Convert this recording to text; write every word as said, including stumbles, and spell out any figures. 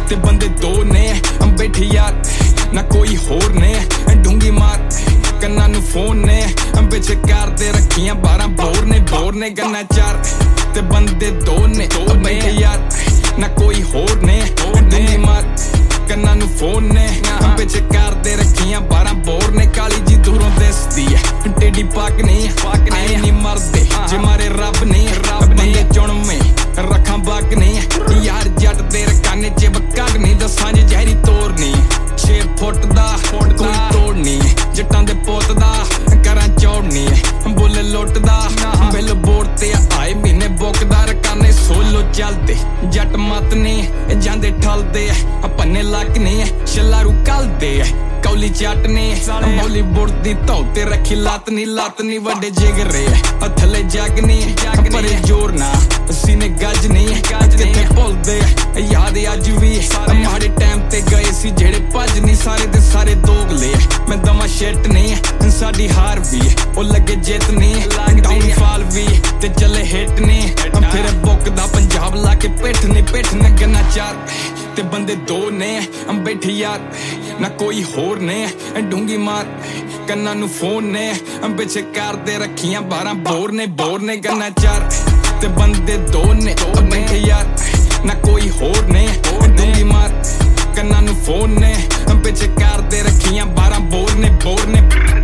ते बंदे दो ने बैठे यार ना कोई होर ने ढूंगी मार कन्ना नू फोन ने पिछे करदे रखियां बारह बोर ने बोर ने गन्ना चार ते बंदे दो ने बैठे यार ना कोई होर ने ढूंगी मार कन्ना नू फोन ने पिछे करदे रखियां बारह बोर ने काली जी दूरों दिसदी है टेडी पाक नहीं आए नहीं मरदे जे मारे रब नहीं बंदे चुनमे रखा बाक नहीं यार जट दे रकाने च बकाग नहीं दसां जे जहरी तोर नहीं छे फुट दा कोई तोड़ नहीं जट्टां दे पुत दा करां चौड़ नहीं बुल लुटदा बिल बोर्ड ते आए महीने बुकदा रकाने सोलो चलदे जट मत नहीं जांदे ठलदे पन्ने लक नहीं छलारू कलदे कौली चटने बॉलीवुड दी धौते रखी लत नी लत नी वड्डे जिगरे थले जग नी परे जोर ना सीने गज नी किथे भुलदे याद अज भी माड़े टाइम ते गए सी जेड़े भज नी सारे दे सारे दोगले मैं दमा शिट नहीं साडी हार भी ओ लगे जित नहीं डाउनफॉल भी ते चले हिट नहीं फिर बुकदा पंजाब लाके पिठ नी पिठ न गन्ना चार ते बंदे दो ने बैठे यार ना कोई होर ने ढूंगी मार कन्ना नू फोन ने पिछे करदे रखियां बारह बोर ने बोर ने गन्ना चार ते बंदे दो ने बैठे यार ना कोई होर ने ढूंगी मार कन्ना नू फोन ने पिछे करदे रखियां बारह बोर ने बोर ने